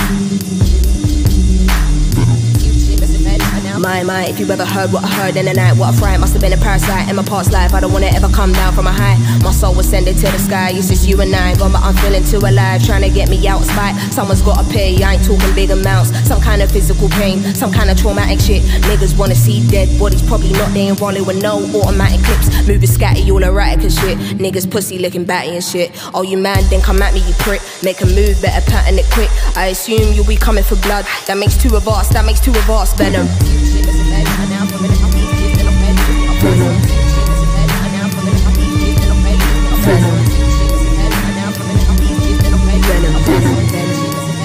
My, if you ever heard what I heard in the night, what a fright, must have been a parasite in my past life. I don't wanna ever come down from a high. My soul was sending to the sky, it's just you and I. Got my I'm feeling too alive, trying to get me out of spite. Someone's gotta pay, I ain't talking big amounts. Some kind of physical pain, some kind of traumatic shit. Niggas wanna see dead bodies, probably not, they ain't rolling with no automatic clips. Moving scatty, all erratic and shit. Niggas pussy licking batty and shit. Oh, you man, then come at me, you prick. Make a move, better pattern it quick. I assume you'll be coming for blood. That makes two of us, Venom. Venom.